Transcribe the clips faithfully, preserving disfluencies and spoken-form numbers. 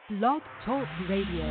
Blog Talk Radio.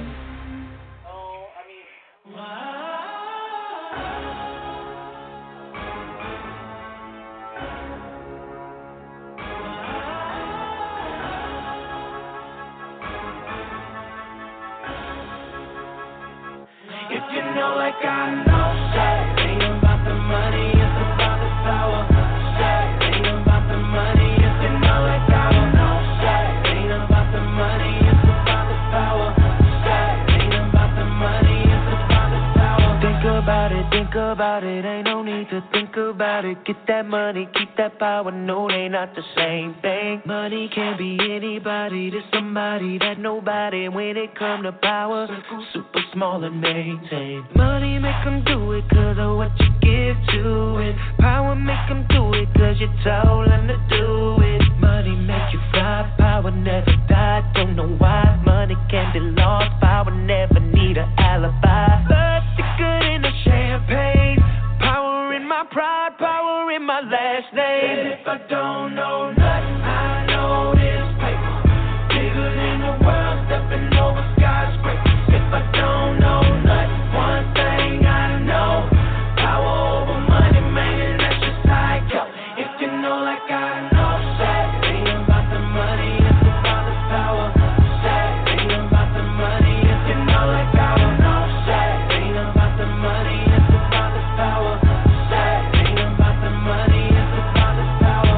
If you know like I know, shit ain't about the money, it's about the power. Shit ain't about the money, if you know like I know. Shit ain't about the money, it's about the power. Shit ain't about the money, it's about the power. Think about it, think about it, ain't no need to think about it. Get that money, keep that power, no they not the same thing. Money can be anybody, there's somebody that nobody. When it come to power, super small and maintain. Money make them do it cause of what you give to it. Power make them do it cause you told them to do it. Money make you fly, power never die. Don't know why, money can be lost. Power never need an alibi. Blood thicker than a champagne. Power in my pride, power in my last name. And if I don't know nothing, I know this paper bigger than the world, stepping over skyscrapers. If I don't know nothing, one thing I know, power over money, man, and that's just how it go. If you know like I know, shit ain't about the money, it's about the power. Shit ain't about the money, if you know like I know. Shit ain't about the money, it's about the power. Shit ain't about the money, it's about the power.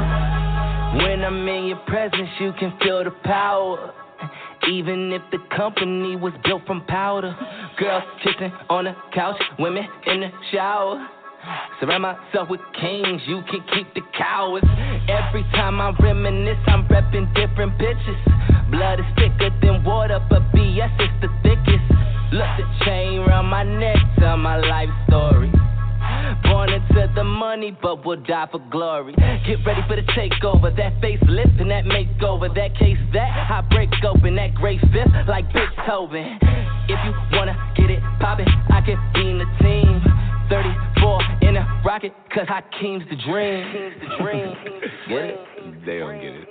When I'm in your presence, you can feel the power. Even if the company was built from powder. Girls kissing on the couch, women in the shower. Surround myself with kings, you can keep the cowards. Every time I reminisce, I'm repping different bitches. Blood is thicker than water, but B S is the thickest. Look, the chain round my neck, tell my life story. Born into the money, but will die for glory. Get ready for the takeover, that facelift and that makeover. That case that I break open, that great fifth like Beethoven. If you wanna get it poppin', I can be in the team. thirty-four in a rocket, cause Hakeem's the dream. the dream. Get it? They don't get it.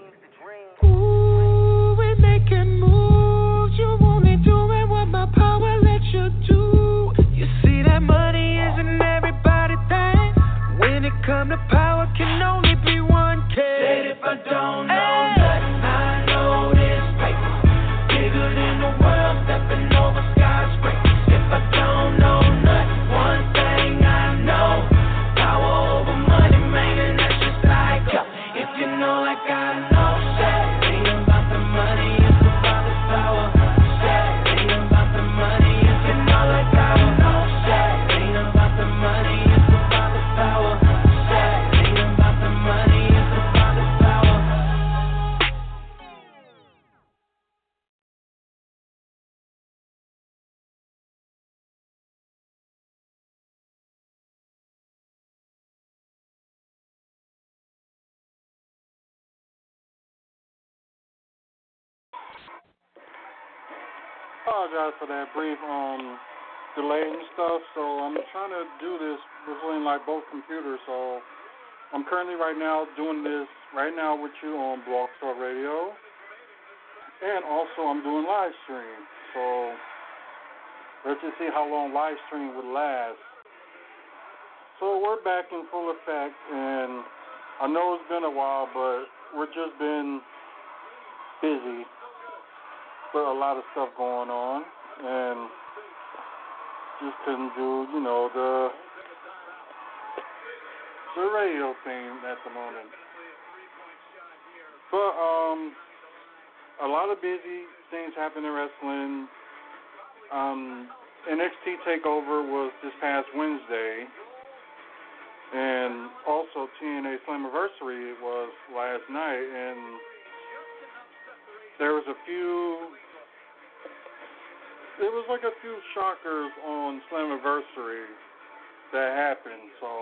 Ooh, we making moves. You only doing what my power lets you do. You see that money isn't everybody thing. When it come to power, can only be one case. Said if I don't know nothing, I know this paper bigger than the world, stepping over skyscrapers. If I don't know nothing, one thing I know, power over money, man, and that's just how it go. If you know like I know, shit ain't about the money, it's about the power. Shit ain't about the money, if you know like I know. Shit ain't about the money, it's about the power. Shit ain't about the money, it's about the power. Apologize for that brief um delay and stuff. So I'm trying to do this between like both computers. So I'm currently right now doing this right now with you on Blog Talk Radio, and also I'm doing live stream. So let's just see how long live stream would last. So we're back in full effect, and I know it's been a while, but we've just been busy with a lot of stuff going on, and just couldn't do, you know, the the radio thing at the moment. But um, a lot of busy things happen in wrestling. Um, N X T Takeover was this past Wednesday, and also T N A Slammiversary was last night, and there was a few. There was like a few shockers on Slammiversary that happened, so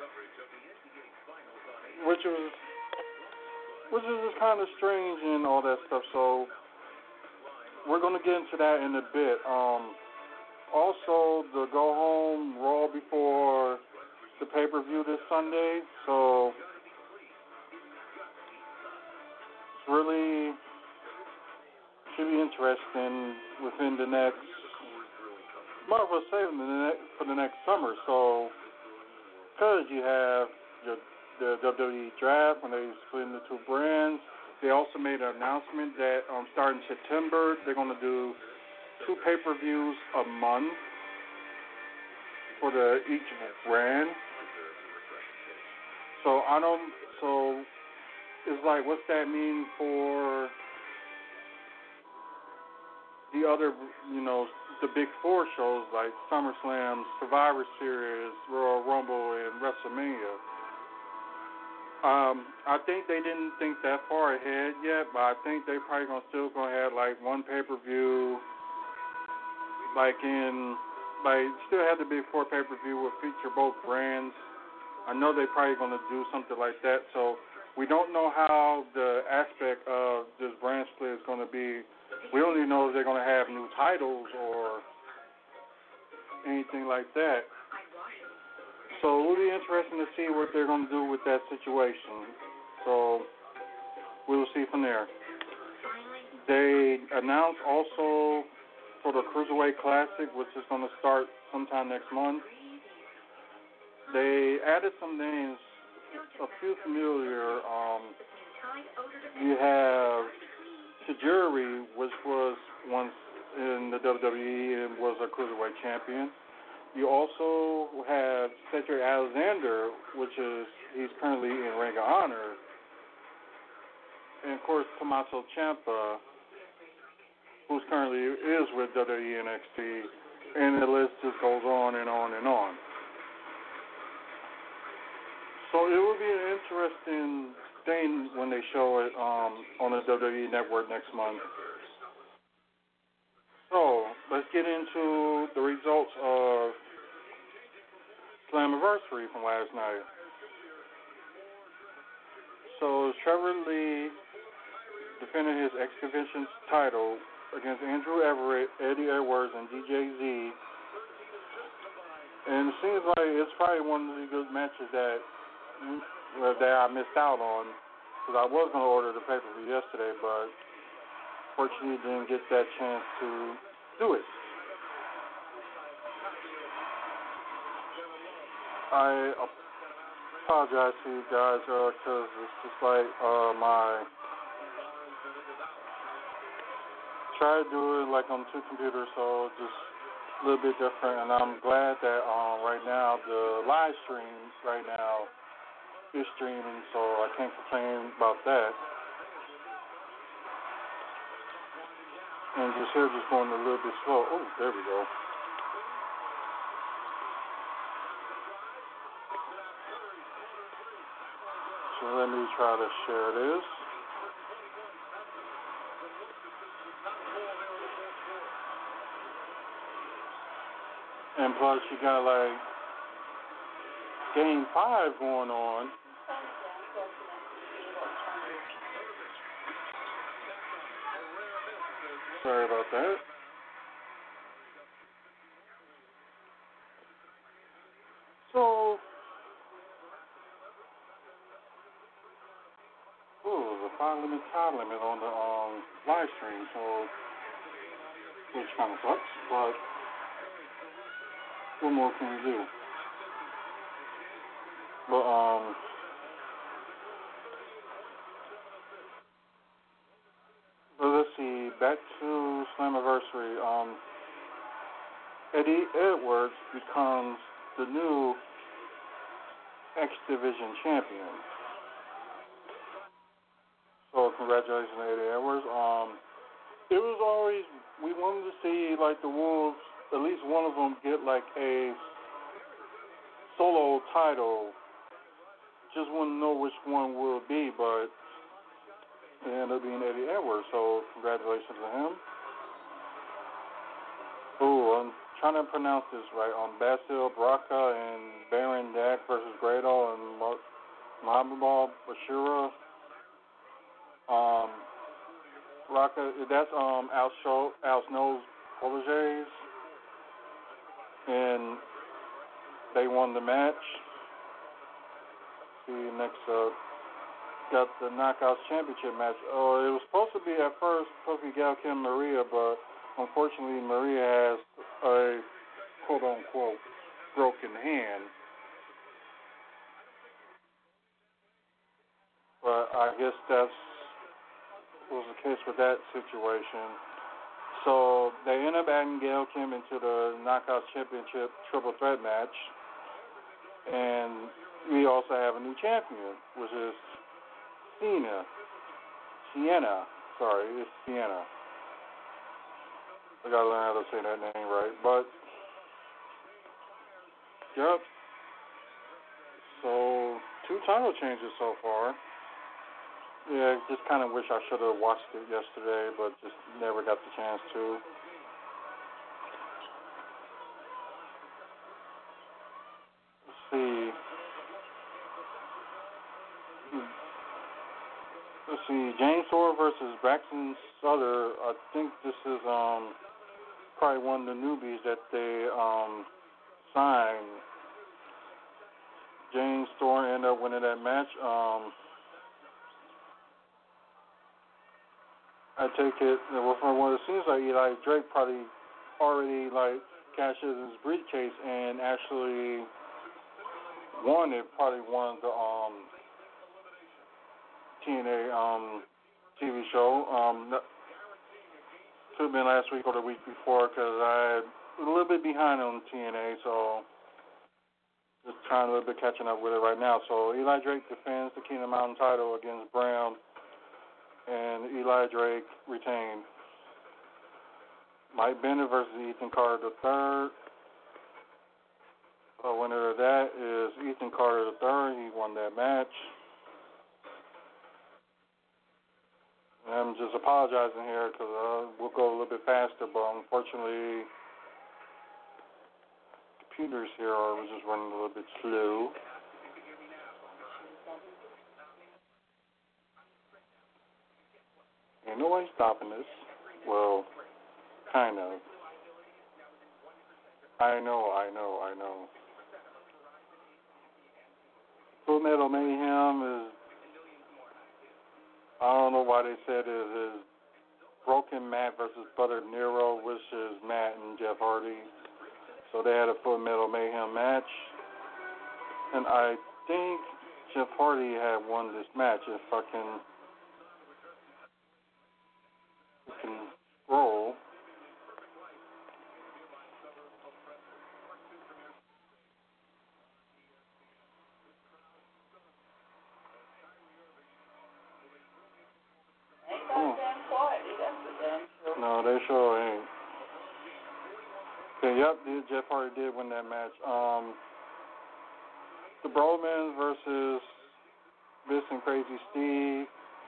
which was which is just kind of strange and all that stuff. So we're gonna get into that in a bit. Um, also, the go home Raw before the pay per view this Sunday, so it's really should be interesting within the next, might as well say in the next, for the next summer. So, because you have your, the W W E draft when they split into two brands, they also made an announcement that um, starting September they're going to do two pay-per-views a month for the each brand. So I don't. So it's like, what's that mean for the other, you know, the big four shows like SummerSlam, Survivor Series, Royal Rumble, and WrestleMania? Um, I think they didn't think that far ahead yet, but I think they probably gonna still gonna have like one pay-per-view, like in, like still have the big four pay-per-view will feature both brands. I know they probably gonna do something like that. So we don't know how the aspect of this brand split is gonna be. We don't even know if they're gonna have new titles or anything like that. So it'll be interesting to see what they're going to do with that situation. So we'll see from there. They announced also for the Cruiserweight Classic, which is going to start sometime next month, they added some names, a few familiar. Um, you have Tajiri, which was once in the W W E and was a Cruiserweight champion. You also have Cedric Alexander, which is, he's currently in Ring of Honor. And, of course, Tommaso Ciampa, who's currently is with W W E N X T. And the list just goes on and on and on. So it will be an interesting thing when they show it um, on the W W E Network next month. So let's get into the results of Slammiversary from last night. So Trevor Lee defended his X Division title against Andrew Everett, Eddie Edwards, and D J Z. And it seems like it's probably one of the good matches that well, that I missed out on, because I was going to order the pay-per-view yesterday, but fortunately didn't get that chance to do it. I apologize to you guys because uh, it's just like uh, my try to do it like on two computers, so just a little bit different. And I'm glad that um, right now the live stream right now is streaming, so I can't complain about that. And just here, just going a little bit slow. Oh, there we go. So let me try to share this. And plus, you got like game five going on. Sorry about that. So, ooh, the five limit time limit on the um, live stream, so which kind of sucks, but what more can we do? But um, but let's see. Back to Slammiversary. Um, Eddie Edwards becomes the new X Division champion. So congratulations, Eddie Edwards. Um, it was always, we wanted to see like the Wolves, at least one of them get like a solo title. Just want to know which one will it be, but it ended up being Eddie Edwards. So congratulations to him. Ooh, I'm trying to pronounce this right. On um, Basil Baraka and Baron Dak versus Grado and Mahbub Bashira. Um, Raka, that's um Al Show, Al Snow's Protégés, and they won the match. See next up. got the Knockouts Championship match. Oh, it was supposed to be at first supposed to be Gail Kim Maria, but unfortunately Maria has a quote unquote broken hand. But I guess that's was the case with that situation. So they end up adding Gail Kim into the Knockouts Championship triple threat match, and we also have a new champion, which is Cena. Sienna. Sorry, it's Sienna. I gotta learn how to say that name right. But, yep. So, two title changes so far. Yeah, just kind of wish I should have watched it yesterday, but just never got the chance to. Let's see. Let's see, James Storm versus Braxton Sutter. I think this is um probably one of the newbies that they um signed. James Storm ended up winning that match. Um, I take it well, from what it seems like Eli Drake probably already like cashed in his briefcase and actually won it. Probably won the um. T N A um, T V show. Um, could have been last week or the week before because I was a little bit behind on T N A, so just trying a little bit catching up with it right now. So Eli Drake defends the Kingdom Mountain title against Brown, and Eli Drake retained. Mike Bennett versus Ethan Carter the third. The winner of that is Ethan Carter the third. He won that match. I'm just apologizing here because uh, we'll go a little bit faster, but unfortunately, computers here are just running a little bit slow. Ain't no one stopping this. Well, kind of. I know, I know, I know. Full Metal Mayhem is, I don't know why they said it is Broken Matt versus Buttered Nero, which is Matt and Jeff Hardy. So they had a Full Metal Mayhem match. And I think Jeff Hardy had won this match, if I can, I can roll. No, they sure ain't. Okay, yep, Jeff Hardy did win that match. Um, the Bromans versus Biss and Crazy Steve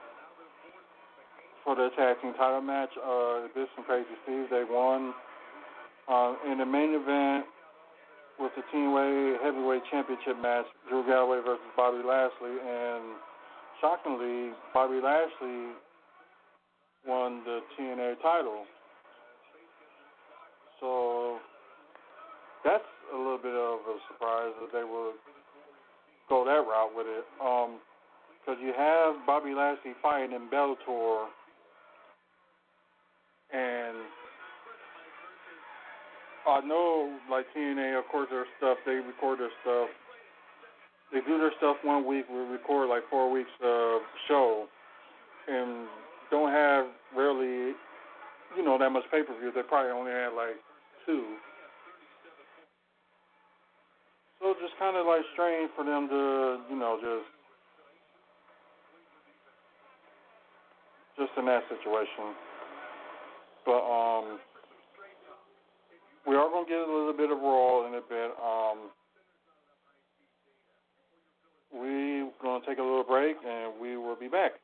for the tag team title match. Uh, Biss and Crazy Steve, they won. Um, in the main event was the Teamweight Heavyweight Championship match, Drew Galloway versus Bobby Lashley, and shockingly, Bobby Lashley won the T N A title. So that's a little bit of a surprise that they would go that route with it. Um, because you have Bobby Lashley fighting in Bellator, and I know, like T N A, of course, their stuff, they record their stuff. They do their stuff one week, we record like four weeks of show, and don't have really, you know, that much pay-per-view. They probably only had like two. So it's just kind of like strange for them to, you know, just just in that situation. But um, we are going to get a little bit of Raw in a bit. Um, we're going to take a little break, and we will be back.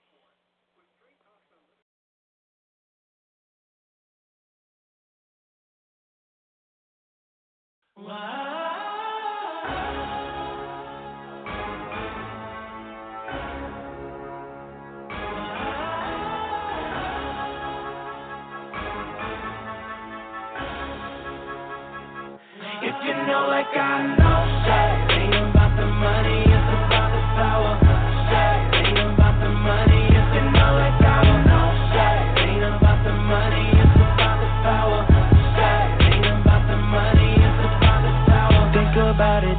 If you know like I know, shit ain't about the money, it's about the power. Shit ain't about the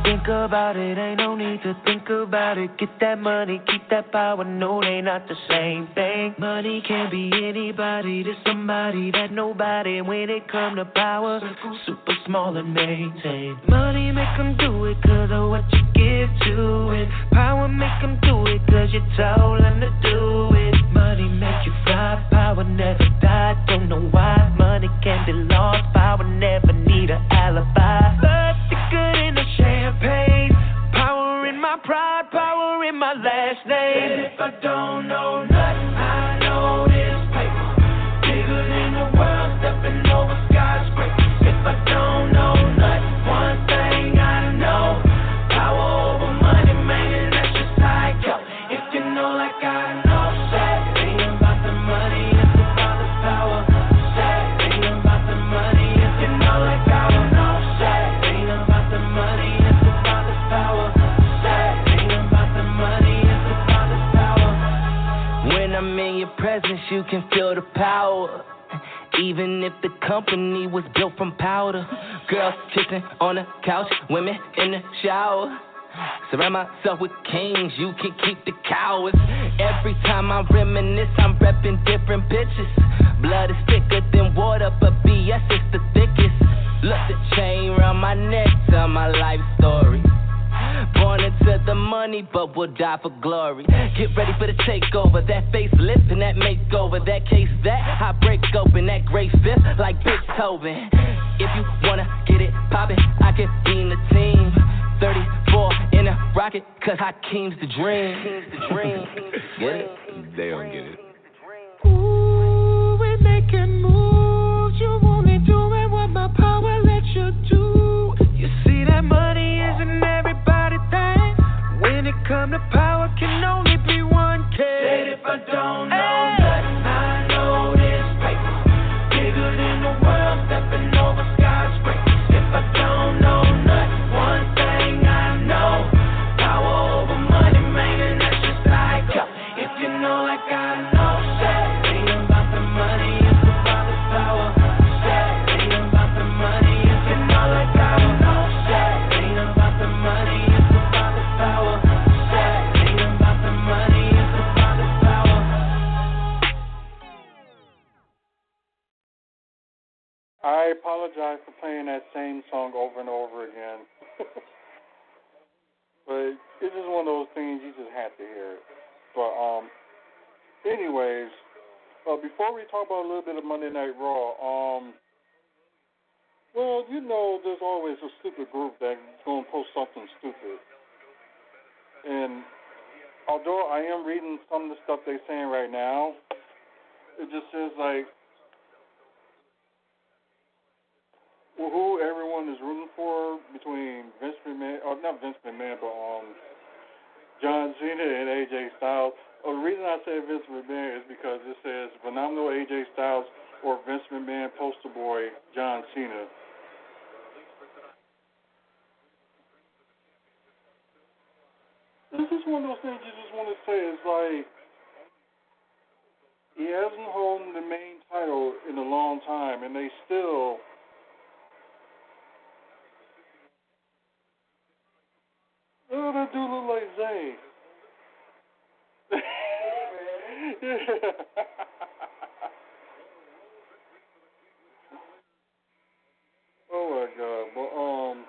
think about it, ain't no need to think about it. Get that money, keep that power, no, they not the same thing. Money can be anybody, to somebody that nobody. When it come to power, super small and maintain. Money make them do it cause of what you give to it. Power make them do it cause you told them to do it. Money make you fly, power never die. Don't know why, money can be lost. Power never need an alibi. Blood thicker than the champagne. Power in my pride, power in my last name. And if I don't know nothing, I know this paper. Bigger than the world, stepping over skyscrapers. If I don't know nothing, one thing I know. Power over money, man, and that's just how it go. If you know like I know, say, it ain't about the money, it's about the power. Say, it ain't about the money, if you know like I know. Say, it ain't about the money, it's about the power. Say, it ain't about the money, it's about the power. When I'm in your presence, you can feel the power. Even if the company was built from powder. Girls kissing on the couch, women in the shower. Surround myself with kings, you can keep the cowards. Every time I reminisce, I'm repping different bitches. Blood is thicker than water, but B S is the thickest. Look, the chain round my neck, tell my life story. Born into the money, but will die for glory. Get ready for the takeover, that facelift and that makeover. That case that I break open, that great fifth like Beethoven. If you wanna get it poppin', I can be in the team. thirty-four in a rocket, cause Hakeem's the dream. the dream. Get it? They don't get it. Ooh, we making moves. You only doing what my power lets you do. You see that money isn't everybody thing. When it come to power, can only be one case. Said if I don't know hey. nothing, I know this paper. Bigger than the world, stepping over skyscrapers. If I don't know nothing, one thing I know. Power over money, man, and that's just how it go. If you know like I know, say, it ain't about the money, it's about the power. Say, it ain't about the money, if you know like I know. Say, it ain't about the money, it's about the power. Say, it ain't about the money, it's about the power. I apologize for playing that same song over and over again. But it's just one of those things you just have to hear it. But um, anyways, uh, before we talk about a little bit of Monday Night Raw, um, well, you know, there's always a stupid group that's going to post something stupid. And although I am reading some of the stuff they're saying right now, it just says like, well, who everyone is rooting for between Vince McMahon, or not Vince McMahon, but um, John Cena and A J Styles. Oh, the reason I say Vince McMahon is because it says phenomenal A J Styles or Vince McMahon poster boy John Cena. This is one of those things you just want to say. It's like he hasn't held the main title in a long time, and they still. Oh, that dude look like Zayn. Yeah. Oh my God! But um,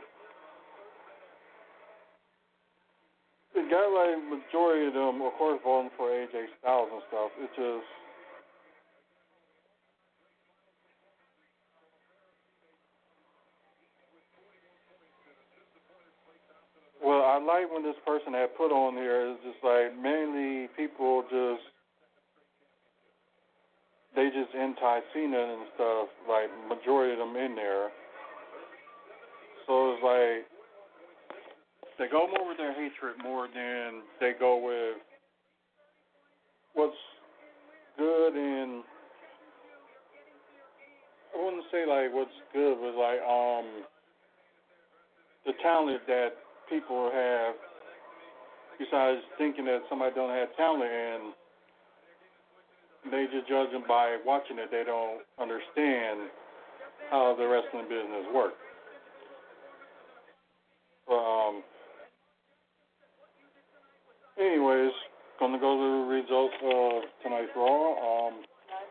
it got like majority of them, of course, voting for A J Styles and stuff. It's just. Well, I like when this person had put on here is just like mainly people just they just anti-Cena and stuff, like majority of them in there. So it's like they go more with their hatred more than they go with what's good. And I wouldn't say like what's good was like um the talent that people have. Besides thinking that somebody don't have talent and they just judge them by watching it. They don't understand how the wrestling business works. Um, gonna go to the results of tonight's Raw. Um,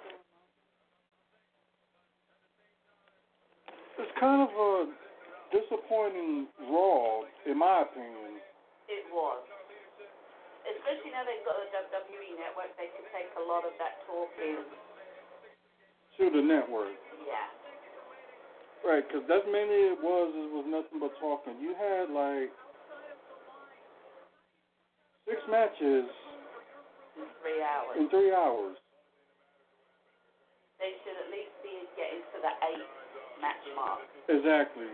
it's kind of a disappointing Raw, in my opinion. It was. Especially now they've got the W W E network, they can take a lot of that talking. To the network. Yeah. Right, because that's mainly it was, it was nothing but talking. You had like six matches In three hours. in three hours. They should at least be getting to the eight match mark. Exactly.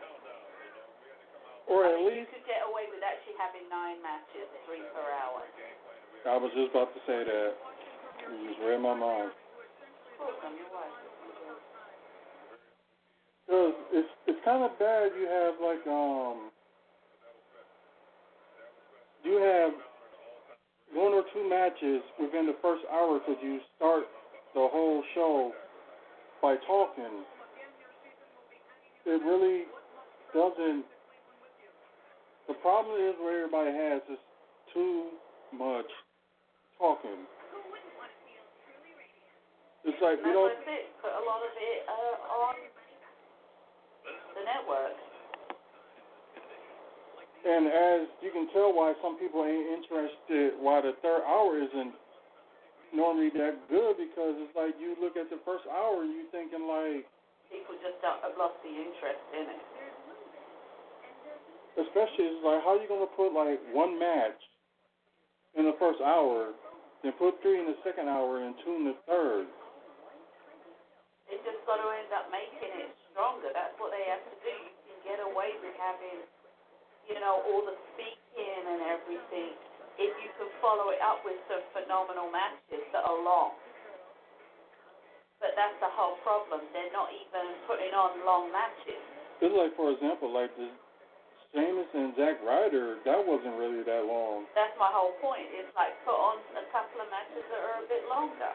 Or I at mean, least, you could get away with actually having nine matches, three per hour. I was just about to say that. You just read my mind. Of course, I'm your wife. Because it's, it's kind of bad you have like, um, you have one or two matches within the first hour because you start the whole show by talking. It really doesn't. The problem is where everybody has is too much talking. It's like And we that's don't. what it. Put a lot of it uh, on the network. And as you can tell why some people ain't interested, why the third hour isn't normally that good, because it's like you look at the first hour and you thinking like, People just don't, have lost the interest in it. especially it's like, how you gonna put like one match in the first hour, then put three in the second hour and two in the third? It's just got to end up making it stronger. That's what they have to do. You can get away with having, you know, all the speaking and everything if you can follow it up with some phenomenal matches that are long. But that's the whole problem. They're not even putting on long matches. It's like, for example, like the Sheamus and Zack Ryder, that wasn't really that long. That's my whole point. It's like put on a couple of matches that are a bit longer.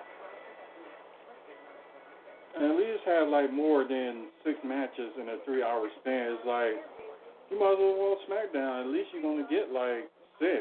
And at least have like more than six matches in a three-hour span. It's like, you might as well go SmackDown. At least you're gonna get like six.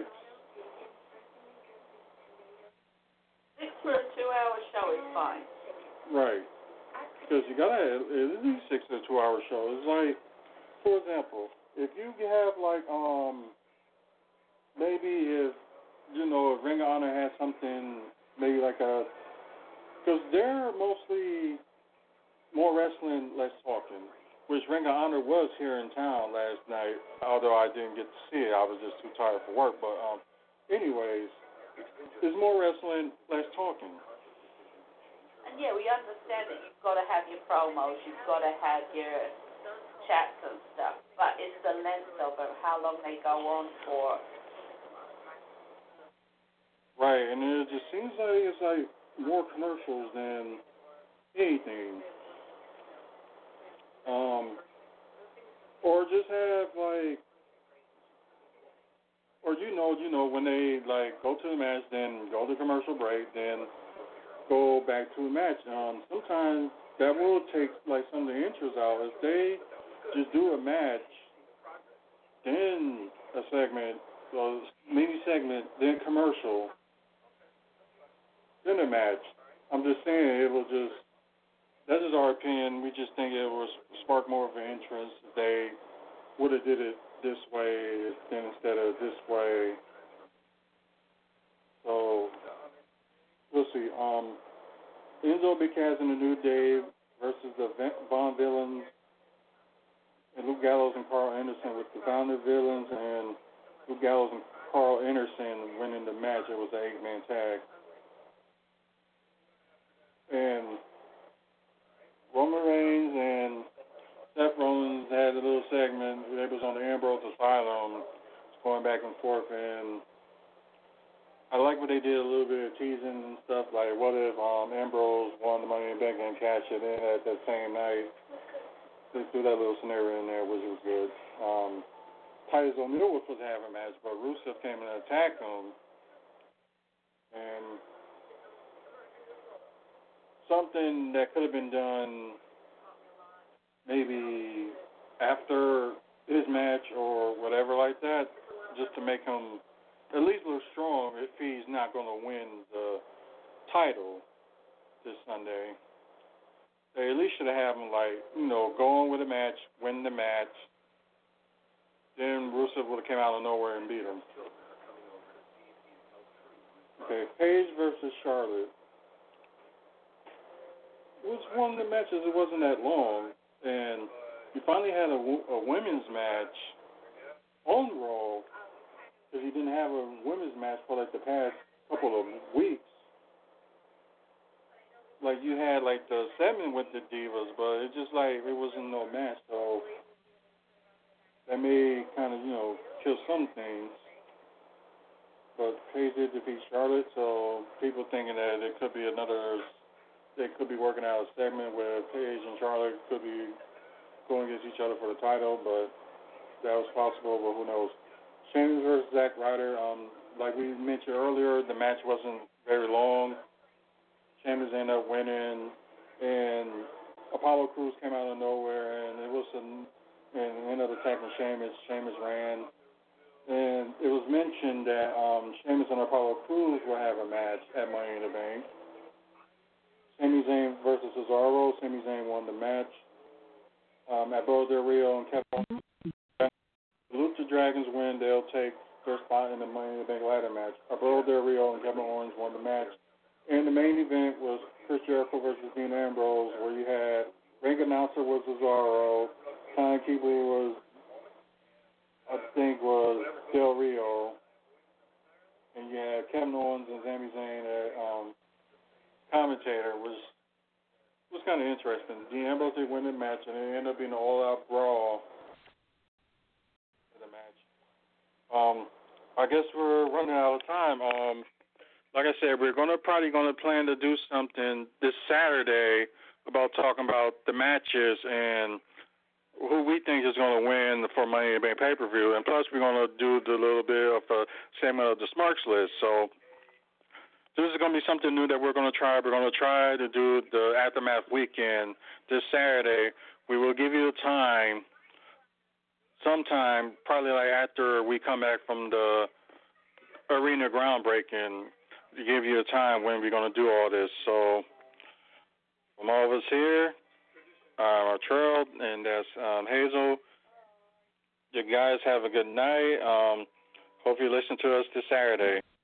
Six for a two-hour show is fine. Right. Because you gotta have at least six to two-hour show. It's like, for example, if you have like um maybe if you know if Ring of Honor has something maybe like a, because they're mostly more wrestling, less talking, which Ring of Honor was here in town last night, although I didn't get to see it. I was just too tired for work. But um, anyways, it's more wrestling, less talking. And yeah, we understand that you've got to have your promos, you've got to have your chats and stuff, but it's the length of it, how long they go on for. Right, and it just seems like it's like more commercials than anything. Um, or just have like, or you know, you know, when they like go to the match, then go to commercial break, then go back to the match. Um, sometimes that will take like some of the interest out. If they just do a match, then a segment, so mini segment, then commercial, then a match. I'm just saying it will just. That is our opinion. We just think it will spark more of an interest if they would have did it this way then instead of this way. So we'll see. Um, Enzo Big Cass and the New Day versus the Von Villains and Luke Gallows and Carl Anderson, with the Von Villains and Luke Gallows and Carl Anderson winning the match. It was an eight-man tag. And Roman Reigns and Seth Rollins had a little segment. It was on the Ambrose Asylum, going back and forth, and I like what they did, a little bit of teasing and stuff, like what if um, Ambrose won the Money in the Bank and cashed it in at that same night. Just threw that little scenario in there, which was good. Um, Titus O'Neil was supposed to have a match, but Rusev came and attacked him, and something that could have been done maybe after his match or whatever like that, just to make him at least look strong if he's not going to win the title this Sunday. They at least should have him, like, you know, go on with the match, win the match. Then Rusev would have came out of nowhere and beat him. Okay, Paige versus Charlotte. It was one of the matches, it wasn't that long. And you finally had a, a women's match on Raw, because you didn't have a women's match for, like, the past couple of weeks. Like, you had, like, the segment with the Divas, but it just, like, it wasn't no match, so that may kind of, you know, kill some things. But Paige did defeat Charlotte, so people thinking that it could be another, they could be working out a segment where Paige and Charlotte could be going against each other for the title, but that was possible, but who knows. Sheamus versus Zack Ryder, um, like we mentioned earlier, the match wasn't very long. Sheamus ended up winning, and Apollo Crews came out of nowhere, and it was an, and ended up attacking Sheamus. Sheamus ran, and it was mentioned that um, Sheamus and Apollo Crews will have a match at Money in the Bank. Sami Zayn versus Cesaro. Sami Zayn won the match. Um, Alberto Del Rio and Kevin Owens. The Lucha Dragons win. They'll take their spot in the Money in the Bank ladder match. Alberto Del Rio and Kevin Owens won the match. And the main event was Chris Jericho versus Dean Ambrose, where you had ring announcer was Cesaro, timekeeper was, I think, was Del Rio, and you had Kevin Owens and Sami Zayn at um, commentator. Was was kind of interesting. Dean Ambrose did win the match, and it ended up being an all-out brawl in the match. Um, I guess we're running out of time. Um, Like I said, we're gonna probably gonna plan to do something this Saturday about talking about the matches and who we think is gonna win for Money in the Bank pay-per-view, and plus we're gonna do the little bit of a segment of the Smarks list. So this is gonna be something new that we're gonna try. We're gonna try to do the Aftermath weekend this Saturday. We will give you a time, sometime probably like after we come back from the arena groundbreaking, to give you a time when we're going to do all this. So from all of us here, uh, Trell, and that's um, Hazel, you guys have a good night. Um, hope you listen to us this Saturday.